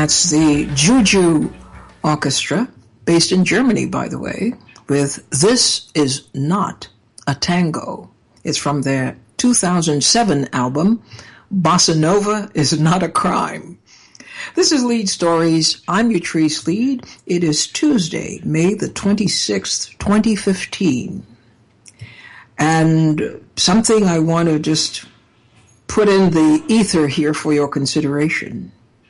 That's the Juju Orchestra, based in Germany, by the way, with This Is Not a Tango. It's from their 2007 album, Bossa Nova Is Not a Crime. This is Lead Stories. I'm Utrice Lead. It is Tuesday, May the 26th, 2015. And something I want to just put in the ether here for your consideration.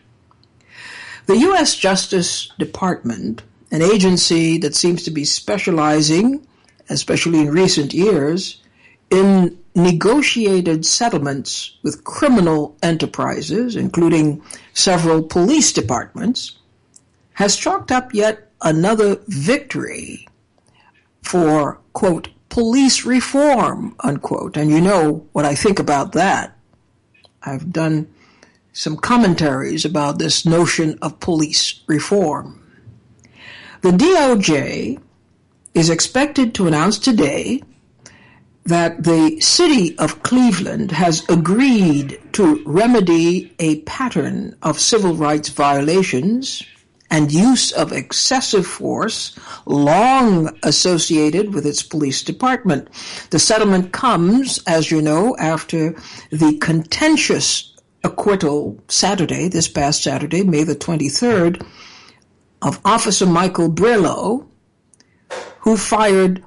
The U.S. Justice Department, an agency that seems to be specializing, especially in recent years, in negotiated settlements with criminal enterprises, including several police departments, has chalked up yet another victory for, quote, police reform, unquote. And you know what I think about that. I've done some commentaries about this notion of police reform. The DOJ is expected to announce today that the city of Cleveland has agreed to remedy a pattern of civil rights violations and use of excessive force long associated with its police department. The settlement comes, as you know, after the contentious acquittal this past Saturday, May the 23rd, of Officer Michael Brillo, who fired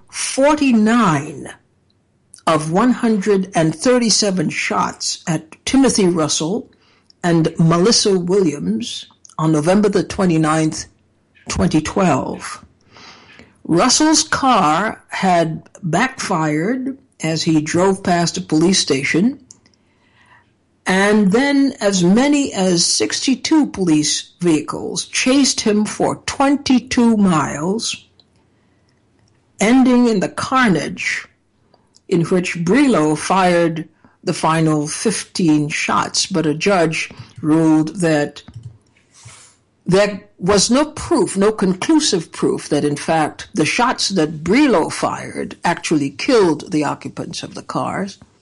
49 of 137 shots at Timothy Russell and Melissa Williams on November the 29th, 2012. Russell's car had backfired as he drove past a police station, and then as many as 62 police vehicles chased him for 22 miles, ending in the carnage in which Brillo fired the final 15 shots. But a judge ruled that there was no proof, no conclusive proof that in fact the shots that Brillo fired actually killed the occupants of the car,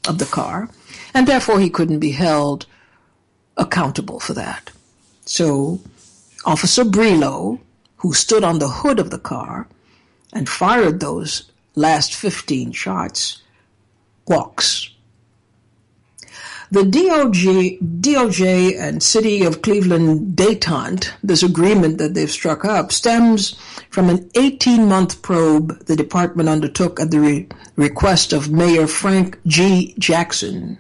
and therefore he couldn't be held accountable for that. So Officer Brillo, who stood on the hood of the car and fired those last 15 shots, walks. The DOJ and City of Cleveland détente, this agreement that they've struck up, stems from an 18-month probe the department undertook at the request of Mayor Frank G. Jackson.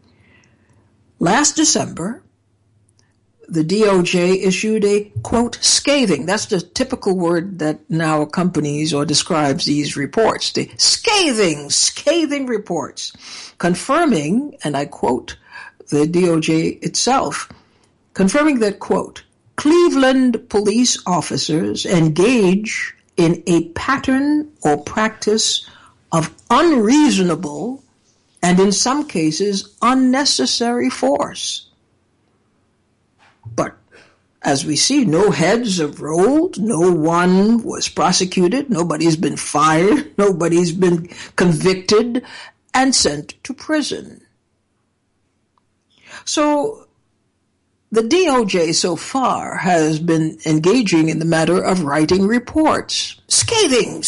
Last December, the DOJ issued a, quote, scathing, that's the typical word that now accompanies or describes these reports, the scathing reports, confirming, and I quote the DOJ itself, confirming that, quote, Cleveland police officers engage in a pattern or practice of unreasonable and in some cases unnecessary force. But as we see, no heads have rolled, no one was prosecuted, nobody's been fired, nobody's been convicted and sent to prison. So the DOJ so far has been engaging in the matter of writing reports, scathing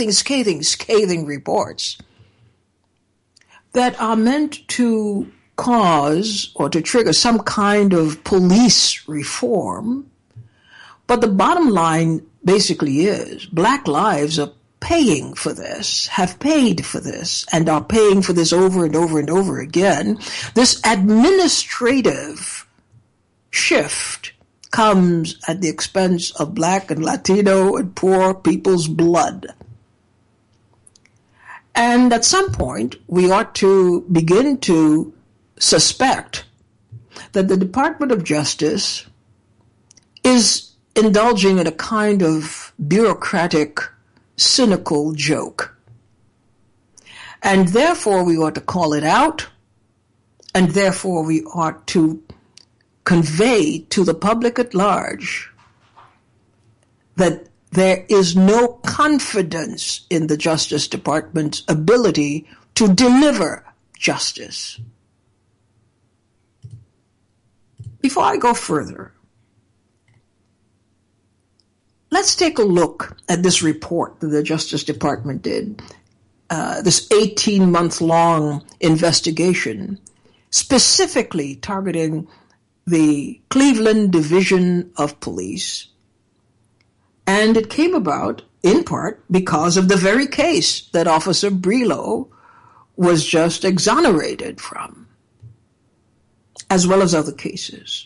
reports that are meant to cause or to trigger some kind of police reform. But the bottom line basically is black lives are paying for this, have paid for this, and are paying for this over and over and over again. This administrative shift comes at the expense of black and Latino and poor people's blood. And at some point, we ought to begin to suspect that the Department of Justice is indulging in a kind of bureaucratic, cynical joke. And therefore we ought to call it out, and therefore we ought to convey to the public at large that there is no confidence in the Justice Department's ability to deliver justice. Before I go further, let's take a look at this report that the Justice Department did, this 18-month-long investigation, specifically targeting the Cleveland Division of Police. And it came about, in part, because of the very case that Officer Brelo was just exonerated from, as well as other cases.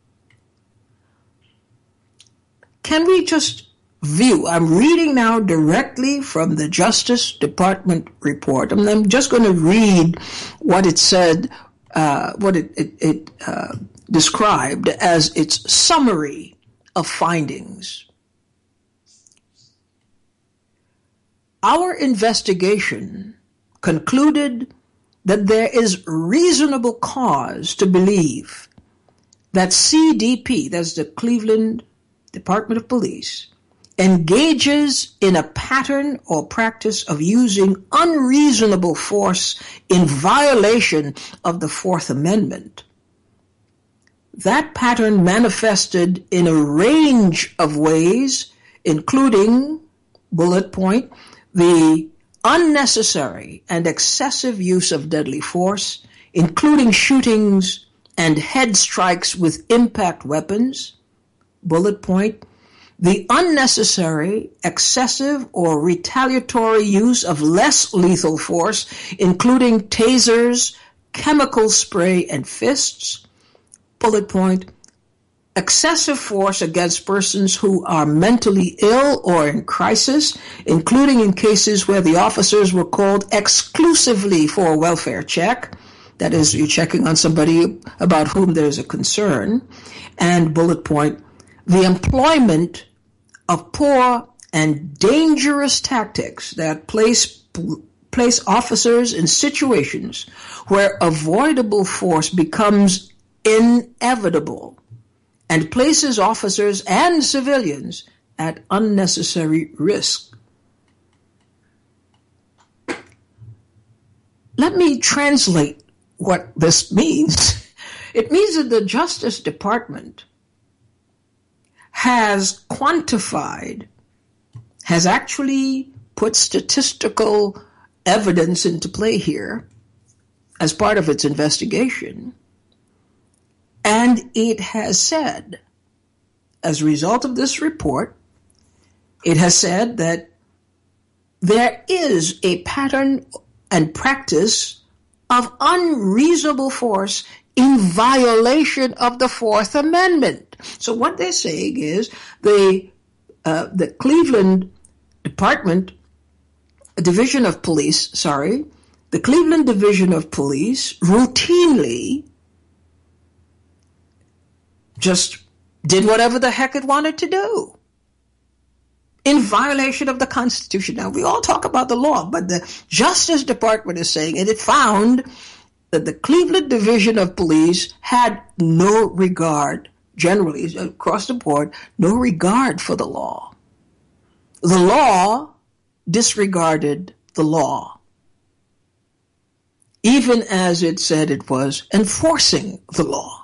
Can we just view? I'm reading now directly from the Justice Department report, and I'm just going to read what it said, what it described as its summary of findings. Our investigation concluded that there is reasonable cause to believe that CDP, that's the Cleveland Department of Police, engages in a pattern or practice of using unreasonable force in violation of the Fourth Amendment. That pattern manifested in a range of ways, including, bullet point, the unnecessary and excessive use of deadly force, including shootings and head strikes with impact weapons, bullet point, the unnecessary, excessive, or retaliatory use of less lethal force, including tasers, chemical spray, and fists, bullet point, excessive force against persons who are mentally ill or in crisis, including in cases where the officers were called exclusively for a welfare check, that is, you're checking on somebody about whom there's a concern, and bullet point, the employment of poor and dangerous tactics that place officers in situations where avoidable force becomes inevitable and places officers and civilians at unnecessary risk. Let me translate what this means. It means that the Justice Department has quantified, has actually put statistical evidence into play here as part of its investigation. And it has said, as a result of this report, it has said that there is a pattern and practice of unreasonable force in violation of the Fourth Amendment. So what they're saying is the Cleveland Division of Police routinely just did whatever the heck it wanted to do in violation of the Constitution. Now, we all talk about the law, but the Justice Department is saying, and it found that the Cleveland Division of Police had no regard, generally across the board, no regard for the law. The law disregarded the law, even as it said it was enforcing the law.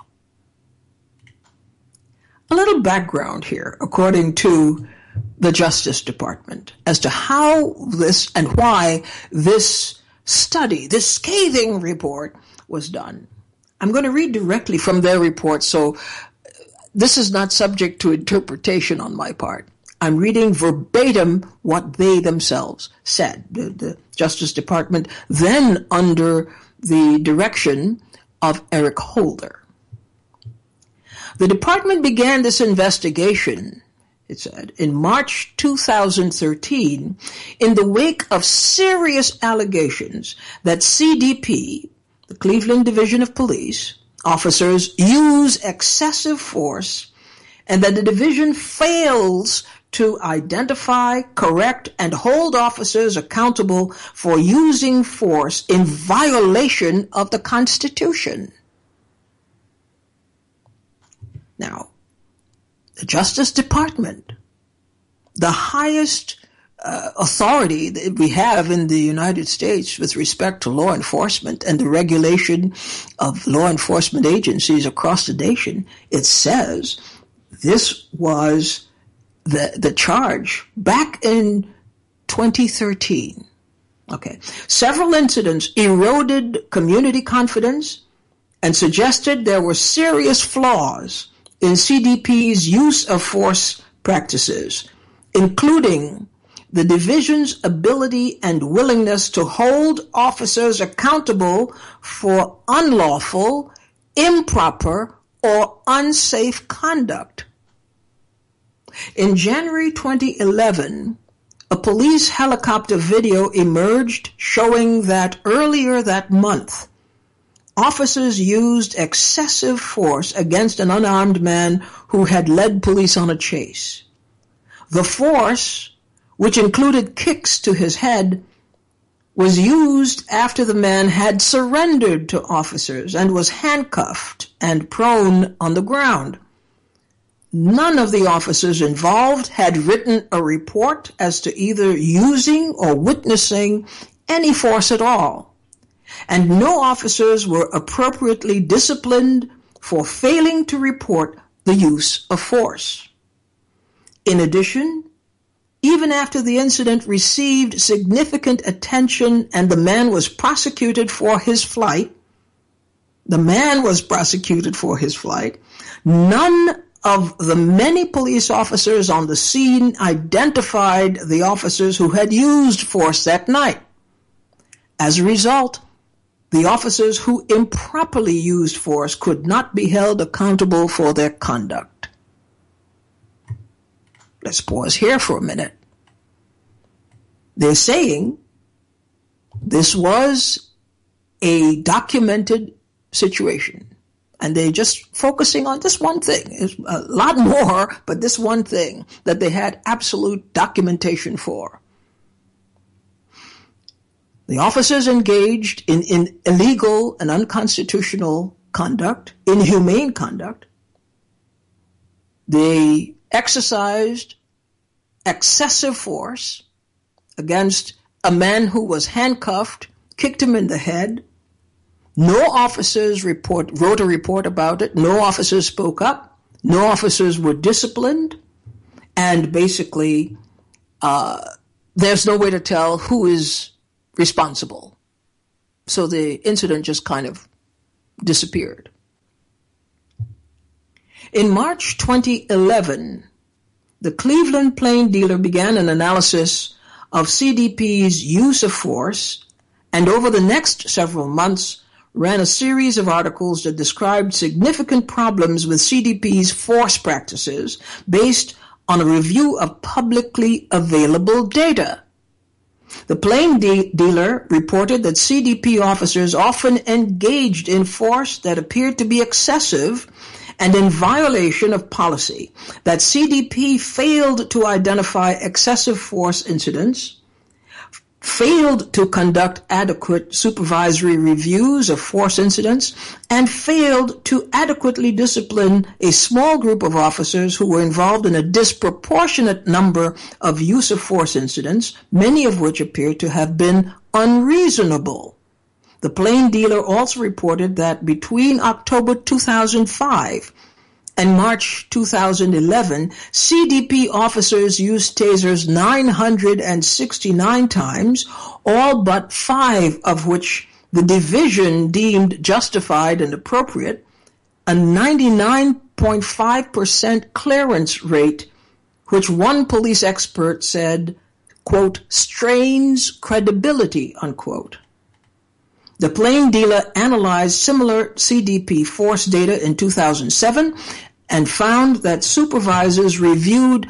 A little background here, according to the Justice Department, as to how this and why this study, this scathing report, was done. I'm going to read directly from their report, so this is not subject to interpretation on my part. I'm reading verbatim what they themselves said, the Justice Department, then under the direction of Eric Holder. The department began this investigation, it said, in March 2013 in the wake of serious allegations that CDP, the Cleveland Division of Police, officers use excessive force and that the division fails to identify, correct, and hold officers accountable for using force in violation of the Constitution. Now, the Justice Department, the highest authority that we have in the United States with respect to law enforcement and the regulation of law enforcement agencies across the nation, it says this was the charge back in 2013. Okay. Several incidents eroded community confidence and suggested there were serious flaws in CDP's use of force practices, including the division's ability and willingness to hold officers accountable for unlawful, improper, or unsafe conduct. In January 2011, a police helicopter video emerged showing that earlier that month, officers used excessive force against an unarmed man who had led police on a chase. The force, which included kicks to his head, was used after the man had surrendered to officers and was handcuffed and prone on the ground. None of the officers involved had written a report as to either using or witnessing any force at all, and no officers were appropriately disciplined for failing to report the use of force. In addition, even after the incident received significant attention and the man was prosecuted for his flight, none of the many police officers on the scene identified the officers who had used force that night. As a result, the officers who improperly used force could not be held accountable for their conduct. Let's pause here for a minute. They're saying this was a documented situation, and they're just focusing on this one thing. It's a lot more, but this one thing that they had absolute documentation for. The officers engaged in illegal and unconstitutional conduct, inhumane conduct. They exercised excessive force against a man who was handcuffed, kicked him in the head. No officers wrote a report about it. No officers spoke up. No officers were disciplined. And basically, there's no way to tell who is responsible. So the incident just kind of disappeared. In March 2011, the Cleveland Plain Dealer began an analysis of CDP's use of force, and over the next several months ran a series of articles that described significant problems with CDP's force practices based on a review of publicly available data. The Plain Dealer reported that CDP officers often engaged in force that appeared to be excessive and in violation of policy, that CDP failed to identify excessive force incidents, failed to conduct adequate supervisory reviews of force incidents, and failed to adequately discipline a small group of officers who were involved in a disproportionate number of use of force incidents, many of which appeared to have been unreasonable. The Plain Dealer also reported that between October 2005 and March 2011, CDP officers used tasers 969 times, all but 5 of which the division deemed justified and appropriate, a 99.5% clearance rate, which one police expert said, quote, strains credibility, unquote. The Plain Dealer analyzed similar CDP force data in 2007 and found that supervisors reviewed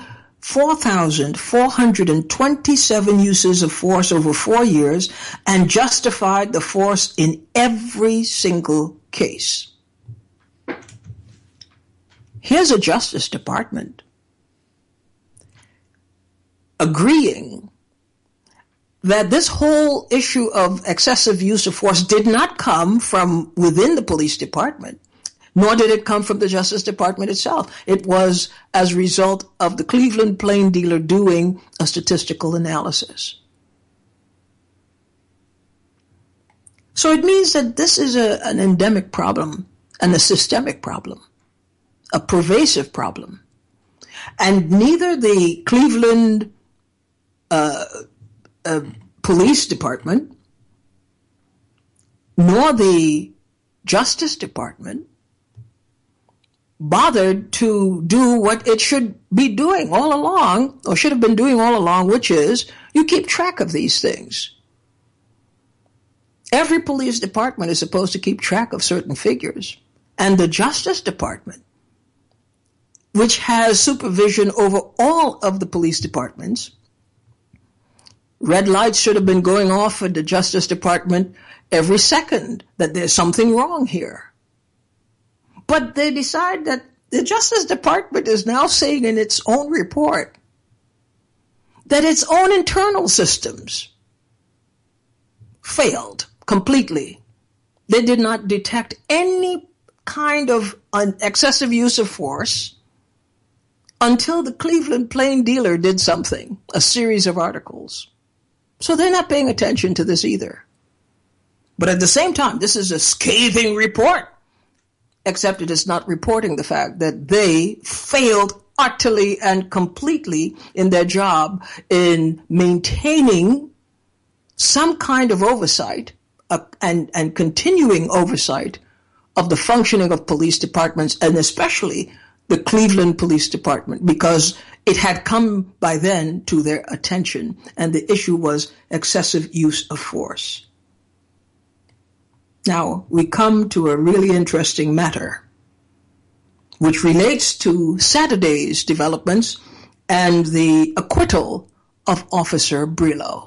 4,427 uses of force over 4 years and justified the force in every single case. Here's a Justice Department agreeing that this whole issue of excessive use of force did not come from within the police department, nor did it come from the Justice Department itself. It was as a result of the Cleveland Plain Dealer doing a statistical analysis. So it means that this is an endemic problem and a systemic problem, a pervasive problem. And neither the Cleveland Police Department nor the Justice Department bothered to do what it should be doing all along, or should have been doing all along, which is you keep track of these things. Every police department is supposed to keep track of certain figures. And the Justice Department, which has supervision over all of the police departments, red lights should have been going off at the Justice Department every second that there's something wrong here. But they decide that the Justice Department is now saying in its own report that its own internal systems failed completely. They did not detect any kind of an excessive use of force until the Cleveland Plain Dealer did something, a series of articles. So they're not paying attention to this either. But at the same time, this is a scathing report, except it is not reporting the fact that they failed utterly and completely in their job in maintaining some kind of oversight and continuing oversight of the functioning of police departments, and especially the Cleveland Police Department, because it had come by then to their attention, and the issue was excessive use of force. Now, we come to a really interesting matter, which relates to Saturday's developments and the acquittal of Officer Brillo.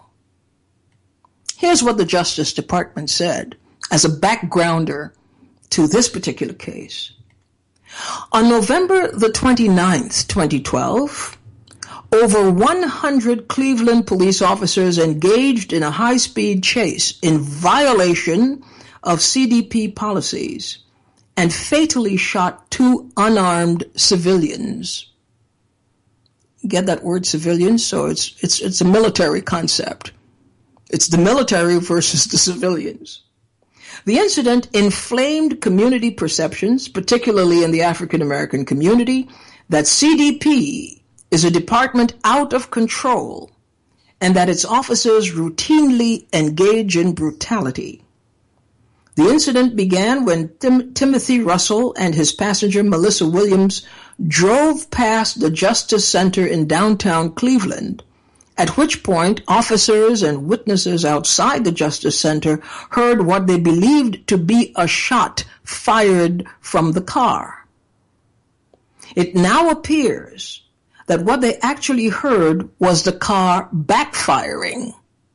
Here's what the Justice Department said as a backgrounder to this particular case. On November the 29th, 2012, over 100 Cleveland police officers engaged in a high-speed chase in violation of CDP policies and fatally shot 2 unarmed civilians. You get that word civilians? So it's a military concept. It's the military versus the civilians. The incident inflamed community perceptions, particularly in the African American community, that CDP is a department out of control and that its officers routinely engage in brutality. The incident began when Timothy Russell and his passenger Melissa Williams drove past the Justice Center in downtown Cleveland, at which point officers and witnesses outside the Justice Center heard what they believed to be a shot fired from the car. It now appears that what they actually heard was the car backfiring.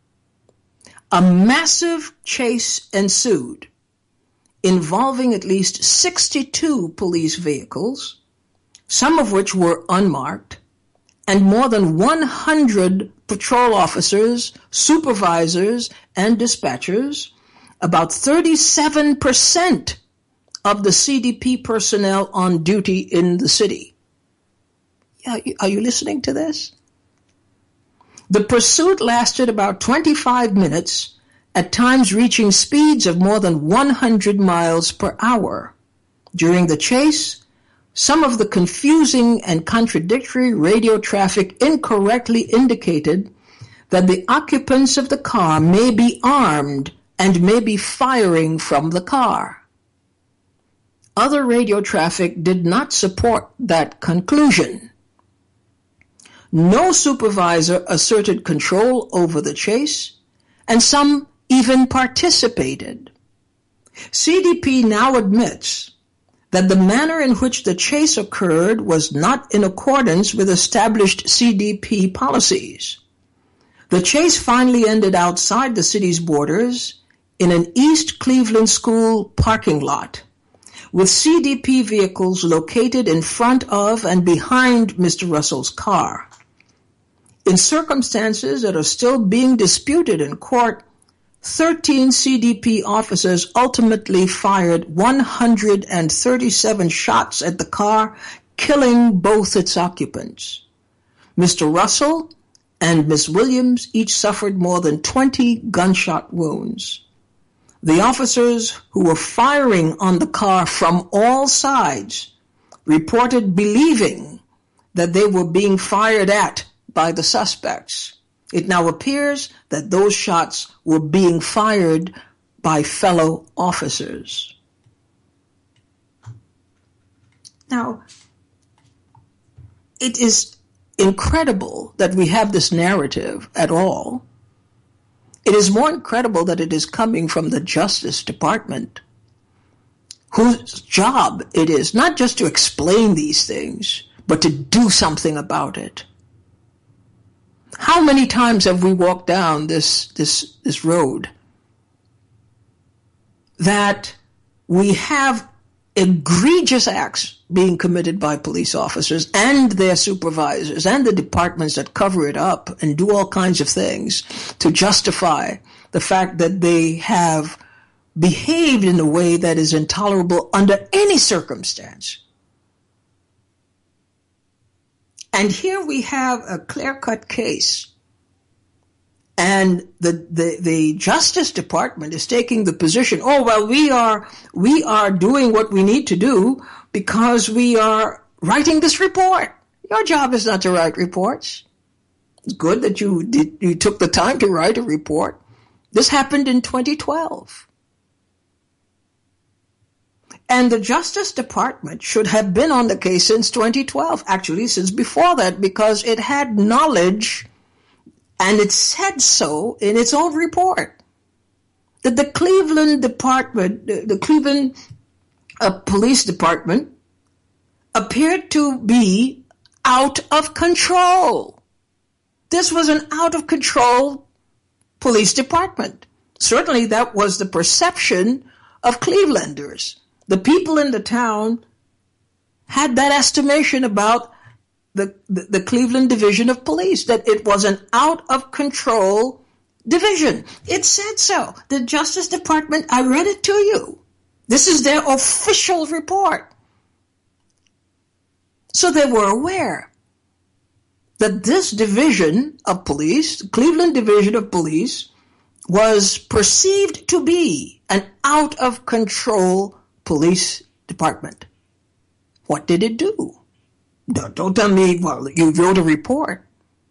A massive chase ensued, involving at least 62 police vehicles, some of which were unmarked, and more than 100 patrol officers, supervisors, and dispatchers, about 37% of the CDP personnel on duty in the city. Are you listening to this? The pursuit lasted about 25 minutes, at times reaching speeds of more than 100 miles per hour. During the chase, some of the confusing and contradictory radio traffic incorrectly indicated that the occupants of the car may be armed and may be firing from the car. Other radio traffic did not support that conclusion. No supervisor asserted control over the chase, and some even participated. CDP now admits that the manner in which the chase occurred was not in accordance with established CDP policies. The chase finally ended outside the city's borders in an East Cleveland school parking lot, with CDP vehicles located in front of and behind Mr. Russell's car. In circumstances that are still being disputed in court, 13 CDP officers ultimately fired 137 shots at the car, killing both its occupants. Mr. Russell and Miss Williams each suffered more than 20 gunshot wounds. The officers who were firing on the car from all sides reported believing that they were being fired at by the suspects. It now appears that those shots were being fired by fellow officers. Now, it is incredible that we have this narrative at all. It is more incredible that it is coming from the Justice Department, whose job it is not just to explain these things, but to do something about it. How many times have we walked down this road that we have egregious acts being committed by police officers and their supervisors and the departments that cover it up and do all kinds of things to justify the fact that they have behaved in a way that is intolerable under any circumstance. And here we have a clear-cut case, and the Justice Department is taking the position, oh, well, we are doing what we need to do because we are writing this report. Your job is not to write reports. It's good that you took the time to write a report. This happened in 2012. And the Justice Department should have been on the case since 2012, actually since before that, because it had knowledge, and it said so in its own report, that the Cleveland Department, the Cleveland Police Department, appeared to be out of control. This was an out-of-control police department. Certainly that was the perception of Clevelanders. The people in the town had that estimation about the Cleveland Division of Police, that it was an out-of-control division. It said so. The Justice Department, I read it to you. This is their official report. So they were aware that this division of police, the Cleveland Division of Police, was perceived to be an out-of-control police department. What did it do? Don't tell me, well, you wrote a report.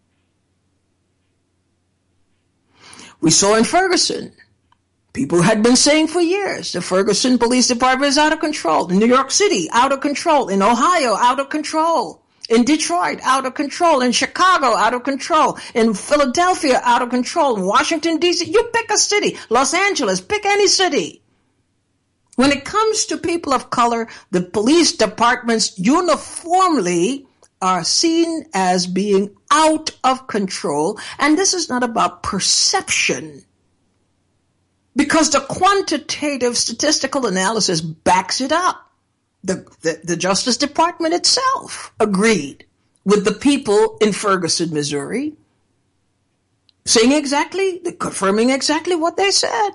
We saw in Ferguson, people had been saying for years, the Ferguson Police Department is out of control. In New York City, out of control. In Ohio, out of control. In Detroit, out of control. In Chicago, out of control. In Philadelphia, out of control. In Washington, D.C., you pick a city. Los Angeles, pick any city. When it comes to people of color, the police departments uniformly are seen as being out of control. And this is not about perception, because the quantitative statistical analysis backs it up. The Justice Department itself agreed with the people in Ferguson, Missouri, confirming exactly what they said.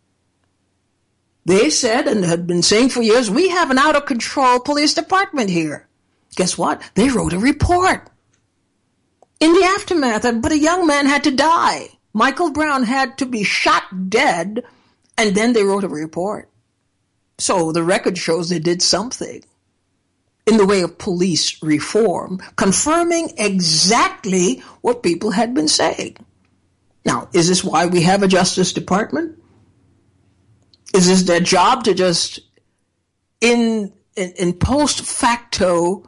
They said, and had been saying for years, we have an out-of-control police department here. Guess what? They wrote a report. In the aftermath, but a young man had to die. Michael Brown had to be shot dead, and then they wrote a report. So the record shows they did something in the way of police reform, confirming exactly what people had been saying. Now, is this why we have a Justice Department? Is this their job to just, in post facto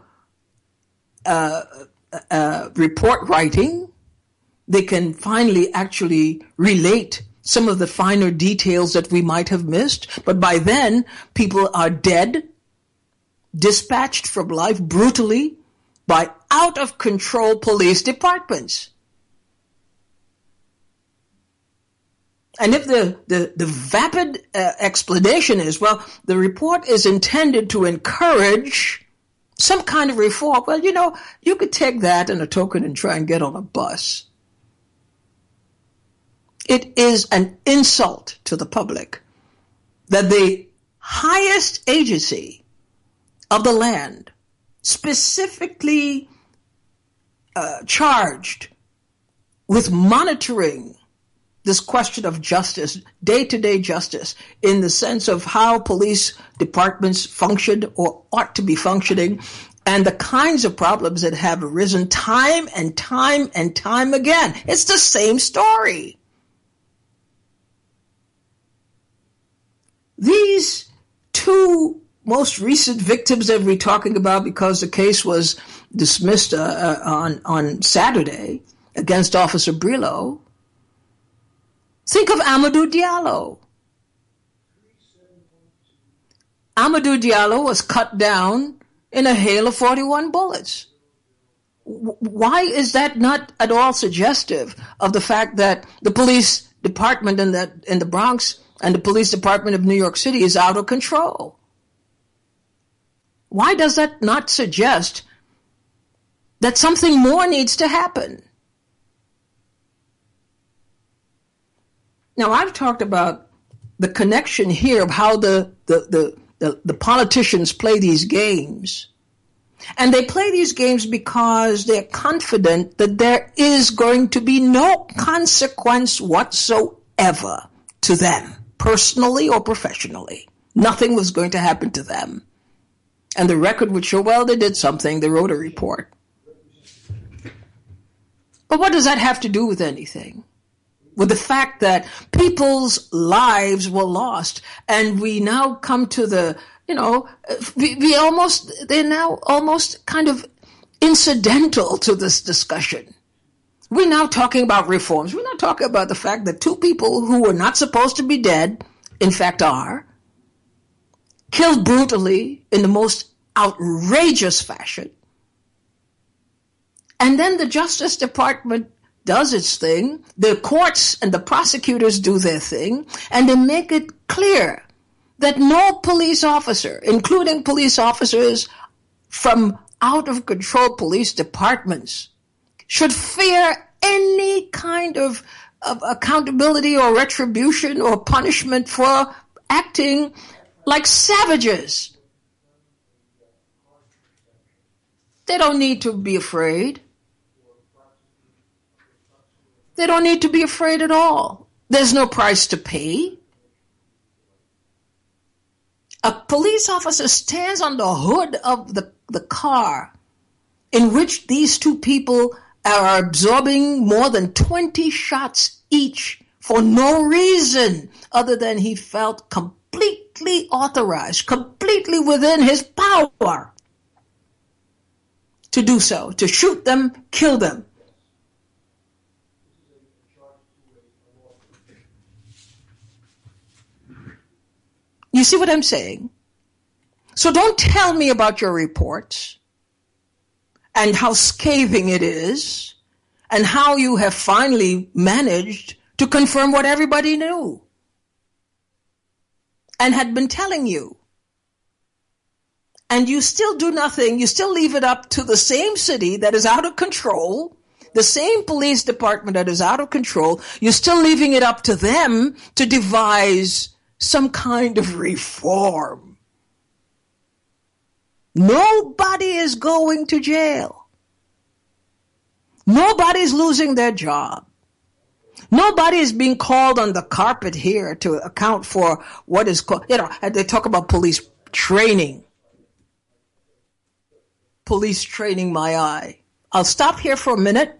report writing, they can finally actually relate some of the finer details that we might have missed, but by then people are dead, dispatched from life brutally by out-of-control police departments. And if the vapid explanation is, well, the report is intended to encourage some kind of reform, well, you could take that and a token and try and get on a bus. It is an insult to the public that the highest agency of the land, specifically charged with monitoring this question of justice, day-to-day justice, in the sense of how police departments functioned or ought to be functioning, and the kinds of problems that have arisen time and time and time again. It's the same story. These two most recent victims that we're talking about, because the case was dismissed on Saturday against Officer Brillo, think of Amadou Diallo. Amadou Diallo was cut down in a hail of 41 bullets. Why is that not at all suggestive of the fact that the police department in the Bronx and the police department of New York City is out of control? Why does that not suggest that something more needs to happen? Now, I've talked about the connection here of how the politicians play these games. And they play these games because they're confident that there is going to be no consequence whatsoever to them, personally or professionally. Nothing was going to happen to them. And the record would show, well, they did something. They wrote a report. But what does that have to do with anything? With the fact that people's lives were lost, and we now come to they're now almost kind of incidental to this discussion. We're now talking about reforms. We're not talking about the fact that two people who were not supposed to be dead, in fact are, killed brutally in the most outrageous fashion. And then the Justice Department does its thing, the courts and the prosecutors do their thing, and they make it clear that no police officer, including police officers from out-of-control police departments, should fear any kind of accountability or retribution or punishment for acting like savages. They don't need to be afraid. They don't need to be afraid at all. There's no price to pay. A police officer stands on the hood of the car in which these two people are absorbing more than 20 shots each for no reason other than he felt completely authorized, completely within his power to do so, to shoot them, kill them. You see what I'm saying? So don't tell me about your reports and how scathing it is and how you have finally managed to confirm what everybody knew and had been telling you. And you still do nothing. You still leave it up to the same city that is out of control, the same police department that is out of control. You're still leaving it up to them to devise some kind of reform. Nobody is going to jail. Nobody's losing their job. Nobody is being called on the carpet here to account for what is called, they talk about police training. Police training, my eye. I'll stop here for a minute.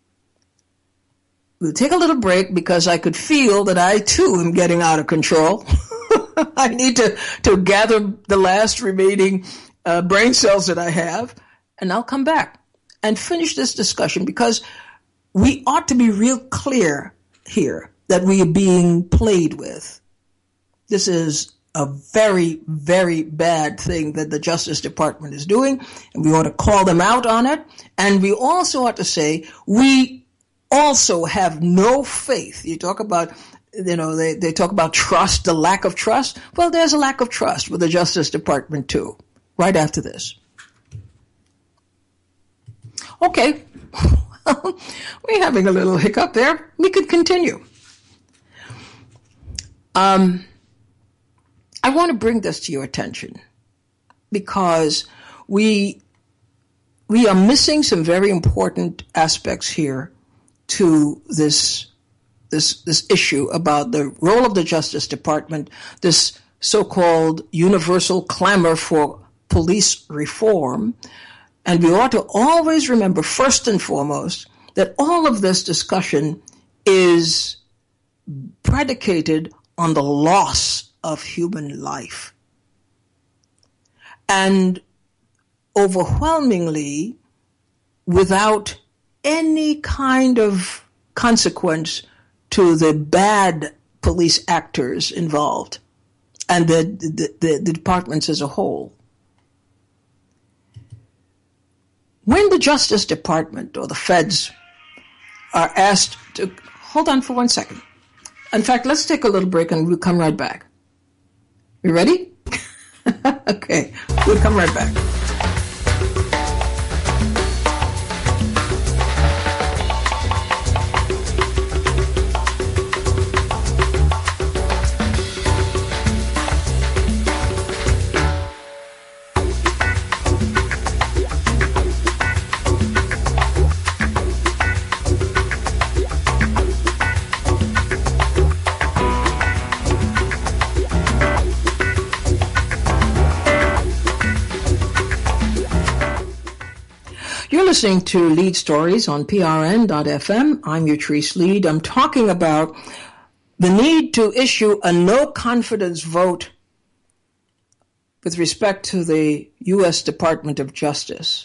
We'll take a little break because I could feel that I too am getting out of control. I need to gather the last remaining brain cells that I have, and I'll come back and finish this discussion because we ought to be real clear here that we are being played with. This is a very, very bad thing that the Justice Department is doing, and we ought to call them out on it. And we also ought to say we also have no faith. You talk about, they talk about trust, the lack of trust. Well, there's a lack of trust with the Justice Department too, right after this. Okay. We're having a little hiccup there. We could continue. I want to bring this to your attention because we are missing some very important aspects here to this issue about the role of the Justice Department, this so-called universal clamor for police reform, And we ought to always remember, first and foremost, that all of this discussion is predicated on the loss of human life. And overwhelmingly, without any kind of consequence to the bad police actors involved and the departments as a whole. When the Justice Department or the feds are asked to... Hold on for 1 second. In fact, let's take a little break and we'll come right back. You ready? Okay, we'll come right back. Listening to Lead Stories on PRN.FM. I'm Utrice Lead. I'm talking about the need to issue a no-confidence vote with respect to the U.S. Department of Justice.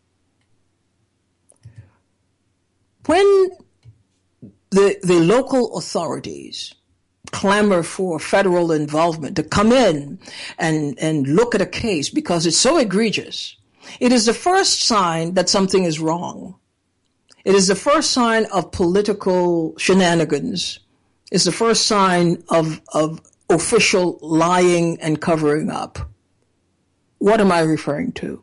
When the local authorities clamor for federal involvement to come in and look at a case because it's so egregious, it is the first sign that something is wrong. It is the first sign of political shenanigans. It's the first sign of official lying and covering up. What am I referring to?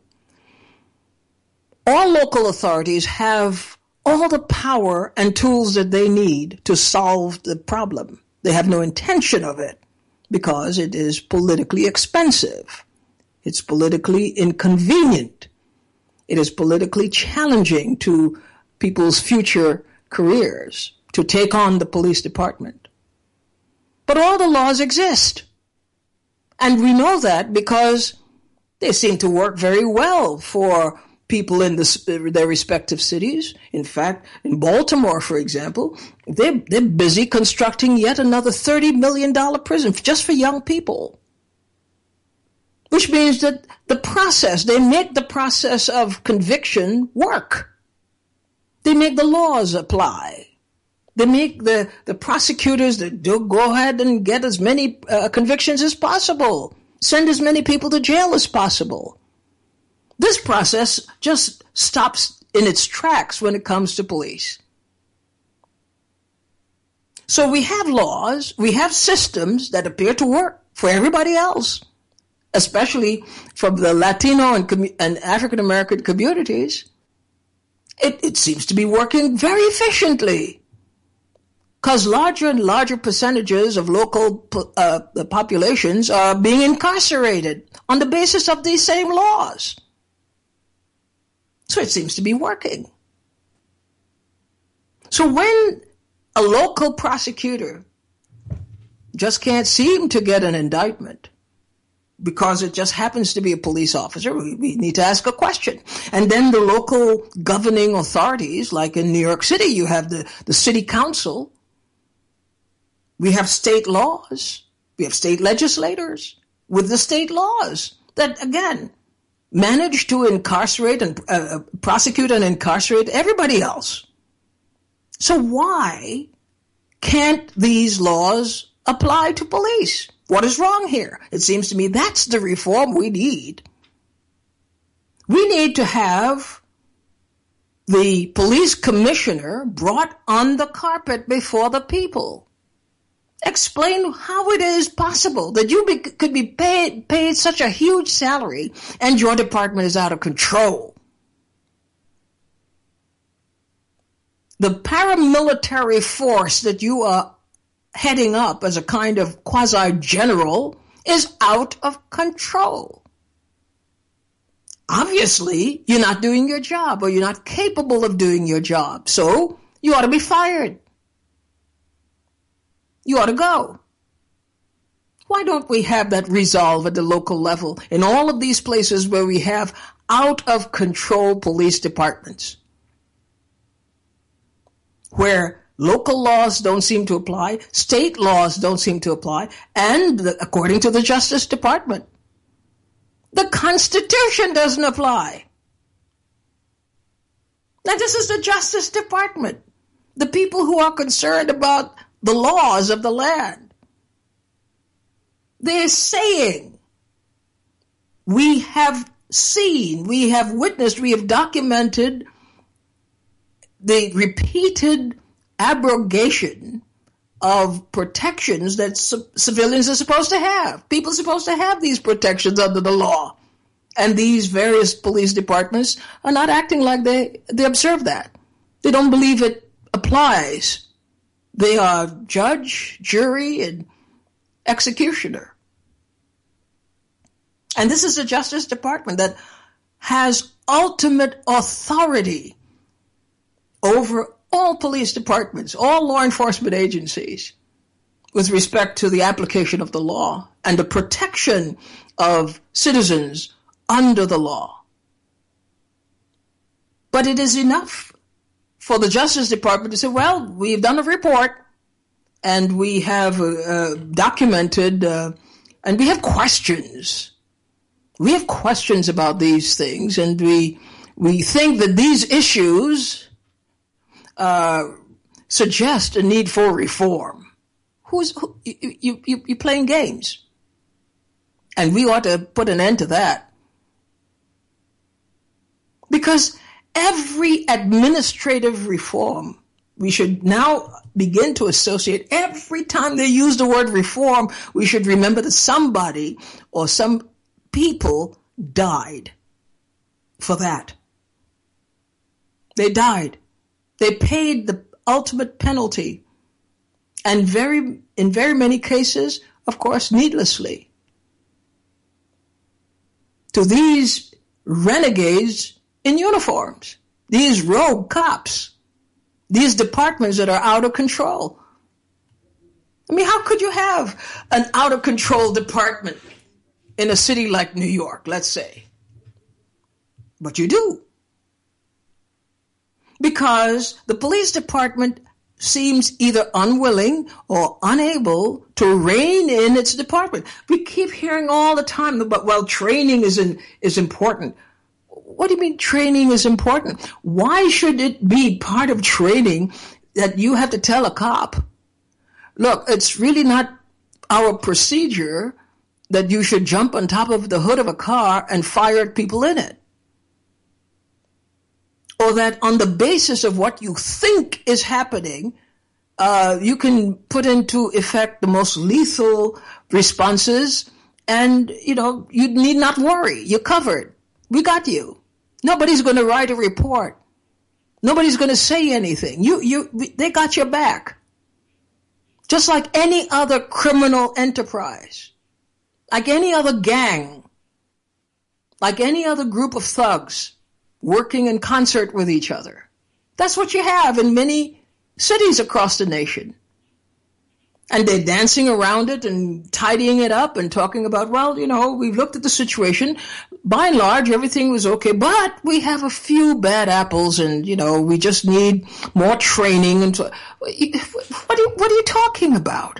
All local authorities have all the power and tools that they need to solve the problem. They have no intention of it because it is politically expensive. It's politically inconvenient. It is politically challenging to people's future careers to take on the police department. But all the laws exist. And we know that because they seem to work very well for people in their respective cities. In fact, in Baltimore, for example, they're busy constructing yet another $30 million prison just for young people. Which means that they make the process of conviction work. They make the laws apply. They make the prosecutors that do go ahead and get as many convictions as possible. Send as many people to jail as possible. This process just stops in its tracks when it comes to police. So we have laws, we have systems that appear to work for everybody else, especially from the Latino and African American communities. It seems to be working very efficiently because larger and larger percentages of local populations are being incarcerated on the basis of these same laws. So it seems to be working. So when a local prosecutor just can't seem to get an indictment because it just happens to be a police officer, we need to ask a question. And then the local governing authorities, like in New York City, you have the city council. We have state laws. We have state legislators with the state laws that, again, manage to incarcerate and prosecute and incarcerate everybody else. So why can't these laws apply to police? What is wrong here? It seems to me that's the reform we need. We need to have the police commissioner brought on the carpet before the people. Explain how it is possible that you could be paid such a huge salary and your department is out of control. The paramilitary force that you are heading up as a kind of quasi-general is out of control. Obviously, you're not doing your job or you're not capable of doing your job, so you ought to be fired. You ought to go. Why don't we have that resolve at the local level in all of these places where we have out of control police departments, where local laws don't seem to apply, state laws don't seem to apply, and according to the Justice Department, the Constitution doesn't apply. Now, this is the Justice Department, the people who are concerned about the laws of the land. They're saying, we have seen, we have witnessed, we have documented the repeated abrogation of protections that civilians are supposed to have. People are supposed to have these protections under the law. And these various police departments are not acting like they observe that. They don't believe it applies. They are judge, jury, and executioner. And this is the Justice Department that has ultimate authority over all police departments, all law enforcement agencies, with respect to the application of the law and the protection of citizens under the law. But it is enough for the Justice Department to say, well, we've done a report and we have documented and we have questions. We have questions about these things, and we think that these issues suggest a need for reform. You're playing games. And we ought to put an end to that. Because every administrative reform, we should now begin to associate, every time they use the word reform, we should remember that somebody or some people died for that. They died. They paid the ultimate penalty. And in very many cases, of course, needlessly. To these renegades in uniforms, these rogue cops, these departments that are out of control. I mean, how could you have an out of control department in a city like New York, let's say? But you do. Because the police department seems either unwilling or unable to rein in its department. We keep hearing all the time about, well, training is important. What do you mean training is important? Why should it be part of training that you have to tell a cop, look, it's really not our procedure that you should jump on top of the hood of a car and fire at people in it? Or that on the basis of what you think is happening, you can put into effect the most lethal responses, and, you need not worry. You're covered. We got you. Nobody's going to write a report. Nobody's going to say anything. They got your back. Just like any other criminal enterprise, like any other gang, like any other group of thugs working in concert with each other. That's what you have in many cities across the nation. And they're dancing around it and tidying it up and talking about, well, we've looked at the situation. By and large, everything was okay, but we have a few bad apples and, we just need more training. And what are you talking about?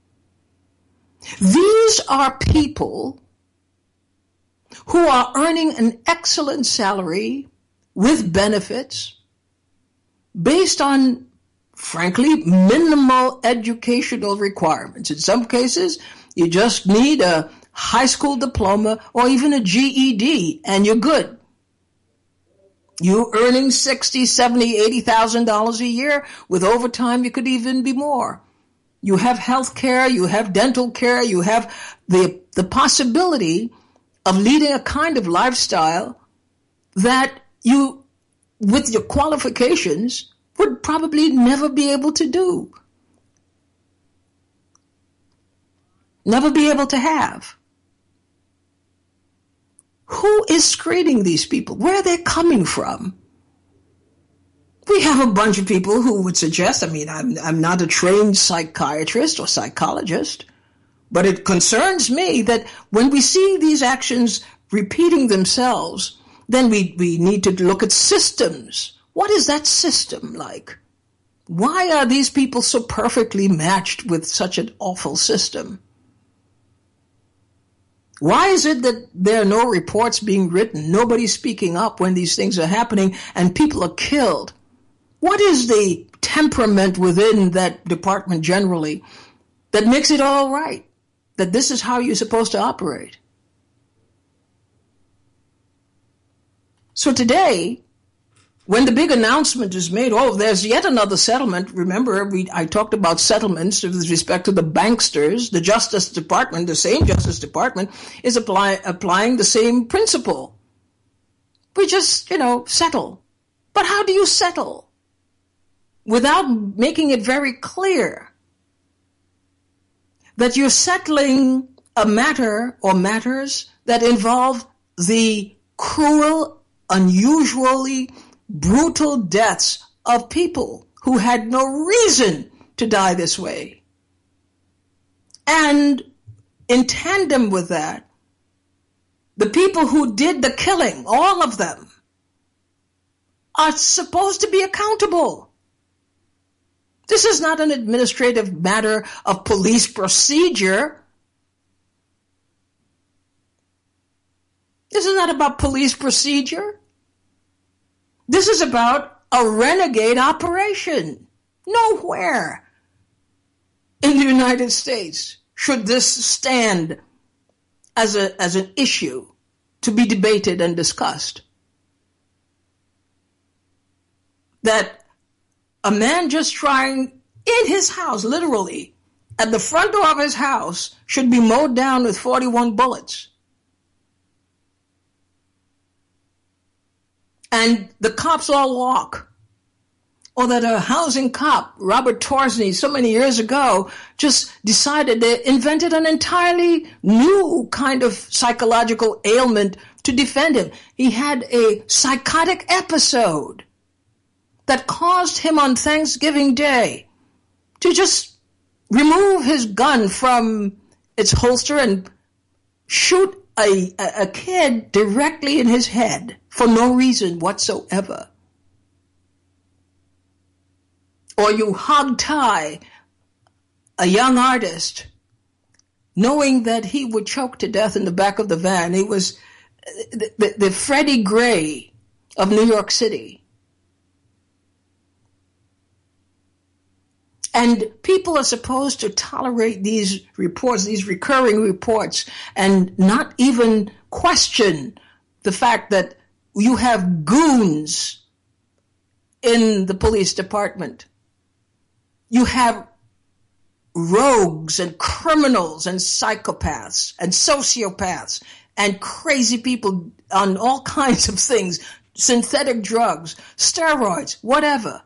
These are people who are earning an excellent salary with benefits based on, frankly, minimal educational requirements. In some cases, you just need a high school diploma or even a GED and you're good. You earning $60,000, $70,000, $80,000 a year. With overtime, you could even be more. You have health care, you have dental care, you have the possibility of leading a kind of lifestyle that you, with your qualifications, would probably never be able to do. Never be able to have. Who is screening these people? Where are they coming from? We have a bunch of people who would suggest, I'm not a trained psychiatrist or psychologist, But it concerns me that when we see these actions repeating themselves, then we need to look at systems. What is that system like? Why are these people so perfectly matched with such an awful system? Why is it that there are no reports being written, nobody speaking up when these things are happening and people are killed? What is the temperament within that department generally that makes it all right? That this is how you're supposed to operate? So today, when the big announcement is made, there's yet another settlement. Remember, I talked about settlements with respect to the banksters. The Justice Department, the same Justice Department, is applying the same principle. We just, settle. But how do you settle? Without making it very clear that you're settling a matter or matters that involve the cruel, unusually brutal deaths of people who had no reason to die this way. And in tandem with that, the people who did the killing, all of them, are supposed to be accountable. This is not an administrative matter of police procedure. This is not about police procedure. This is about a renegade operation. Nowhere in the United States should this stand as an issue to be debated and discussed. That a man just trying in his house, literally, at the front door of his house, should be mowed down with 41 bullets. And the cops all walk. Or that a housing cop, Robert Torsney, so many years ago, just decided they invented an entirely new kind of psychological ailment to defend him. He had a psychotic episode that caused him on Thanksgiving Day to just remove his gun from its holster and shoot a kid directly in his head for no reason whatsoever. Or you hog-tie a young artist knowing that he would choke to death in the back of the van. He was the Freddie Gray of New York City. And people are supposed to tolerate these reports, these recurring reports, and not even question the fact that you have goons in the police department. You have rogues and criminals and psychopaths and sociopaths and crazy people on all kinds of things, synthetic drugs, steroids, whatever.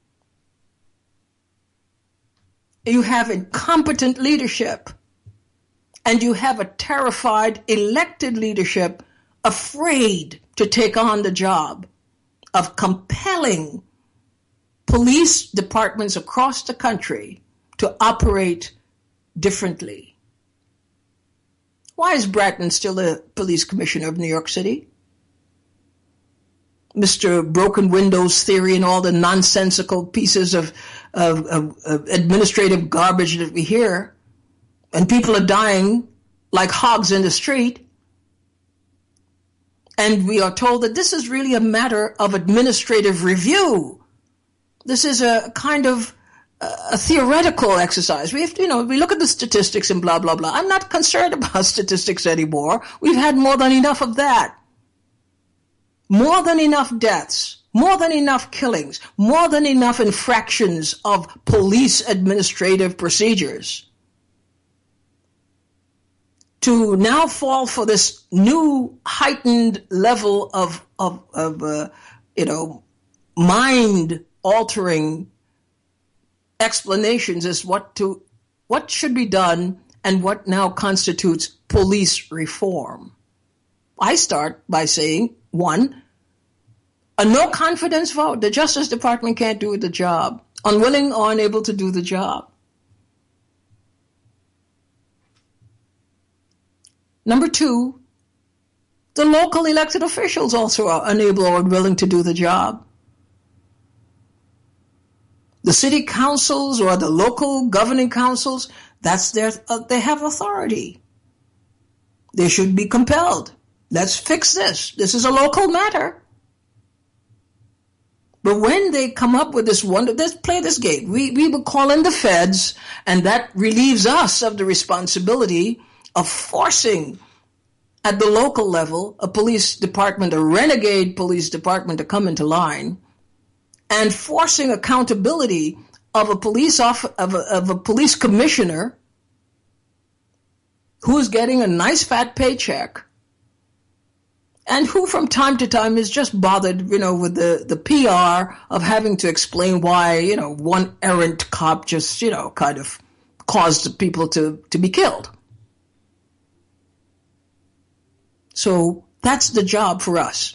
You have incompetent leadership, and you have a terrified elected leadership afraid to take on the job of compelling police departments across the country to operate differently. Why is Bratton still the police commissioner of New York City? Mr. Broken Windows theory and all the nonsensical pieces of administrative garbage that we hear, and people are dying like hogs in the street. And we are told that this is really a matter of administrative review. This is a kind of a theoretical exercise. We have to, we look at the statistics and blah, blah, blah. I'm not concerned about statistics anymore. We've had more than enough of that. More than enough deaths, more than enough killings, more than enough infractions of police administrative procedures to now fall for this new heightened level of mind altering explanations as what should be done and what now constitutes police reform. I start by saying, one, a no confidence vote. The Justice Department can't do the job, unwilling or unable to do the job. Number two, the local elected officials also are unable or unwilling to do the job. The city councils or the local governing councils, that's they have authority. They should be compelled. Let's fix this. This is a local matter. But when they come up with this let's play this game. We will call in the feds, and that relieves us of the responsibility of forcing at the local level a police department, a renegade police department, to come into line, and forcing accountability of a police of a police commissioner who is getting a nice fat paycheck and who from time to time is just bothered, with the PR of having to explain why, one errant cop just, kind of caused people to be killed. So that's the job for us.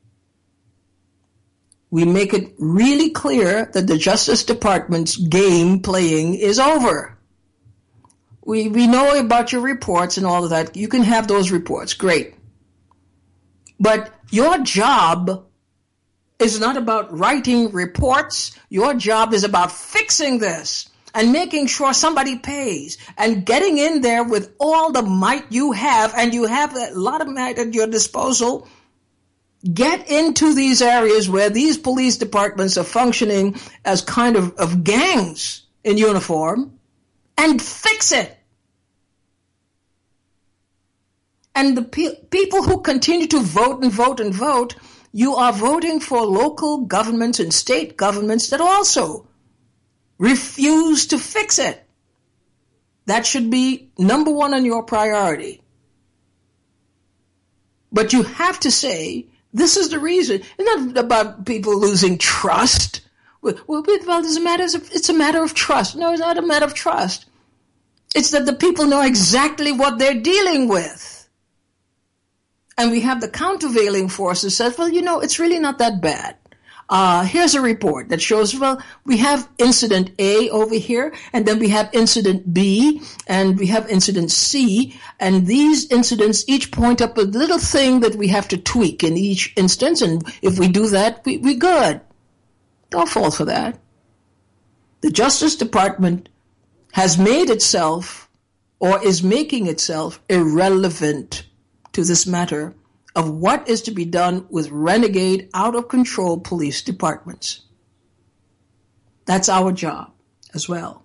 We make it really clear that the Justice Department's game playing is over. We know about your reports and all of that. You can have those reports. Great. But your job is not about writing reports. Your job is about fixing this and making sure somebody pays and getting in there with all the might you have, and you have a lot of might at your disposal. Get into these areas where these police departments are functioning as kind of gangs in uniform and fix it. And the people who continue to vote and vote and vote, you are voting for local governments and state governments that also refuse to fix it. That should be number one on your priority. But you have to say, this is the reason. It's not about people losing trust. Well, it's a matter of trust. No, it's not a matter of trust. It's that the people know exactly what they're dealing with. And we have the countervailing force that says, well, it's really not that bad. Here's a report that shows, we have incident A over here, and then we have incident B, and we have incident C, and these incidents each point up a little thing that we have to tweak in each instance, and if we do that, we're good. Don't fall for that. The Justice Department has made itself, or is making itself, irrelevant to this matter of what is to be done with renegade, out-of-control police departments. That's our job as well.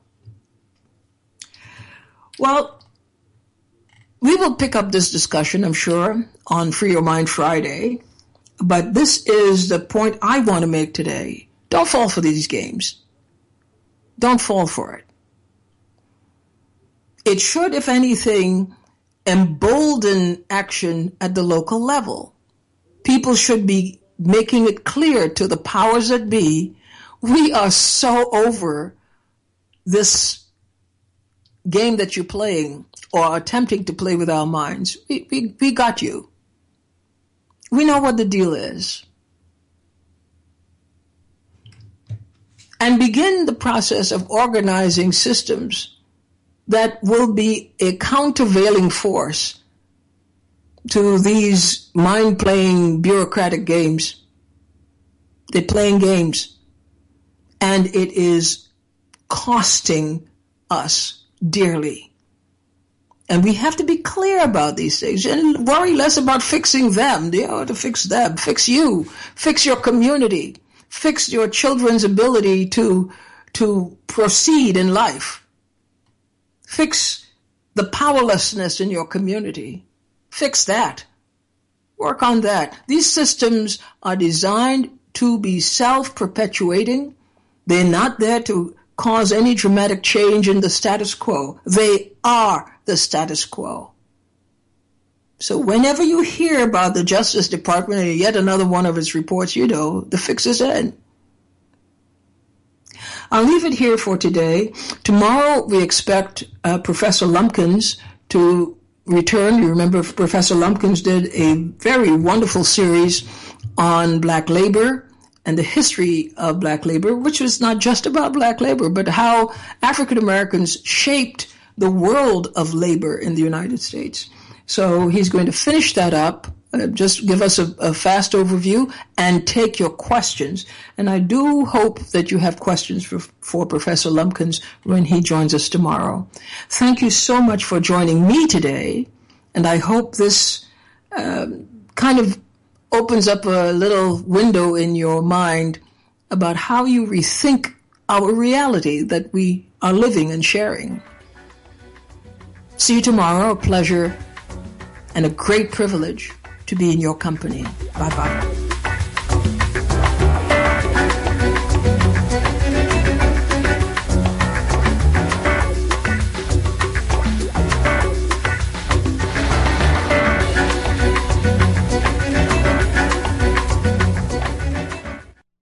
Well, we will pick up this discussion, I'm sure, on Free Your Mind Friday, but this is the point I want to make today. Don't fall for these games. Don't fall for it. It should, if anything, embolden action at the local level. People should be making it clear to the powers that be, we are so over this game that you're playing or attempting to play with our minds. We got you. We know what the deal is. And begin the process of organizing systems that will be a countervailing force to these mind-playing bureaucratic games. They're playing games. And it is costing us dearly. And we have to be clear about these things and worry less about fixing them. They ought to fix them. Fix you. Fix your community. Fix your children's ability to proceed in life. Fix the powerlessness in your community. Fix that. Work on that. These systems are designed to be self-perpetuating. They're not there to cause any dramatic change in the status quo. They are the status quo. So whenever you hear about the Justice Department and yet another one of its reports, the fix is in. I'll leave it here for today. Tomorrow we expect Professor Lumpkins to return. You remember Professor Lumpkins did a very wonderful series on black labor and the history of black labor, which was not just about black labor, but how African Americans shaped the world of labor in the United States. So he's going to finish that up, just give us a fast overview and take your questions. And I do hope that you have questions for Professor Lumpkins when he joins us tomorrow. Thank you so much for joining me today. And I hope this kind of opens up a little window in your mind about how you rethink our reality that we are living and sharing. See you tomorrow. A pleasure and a great privilege to be in your company. Bye-bye.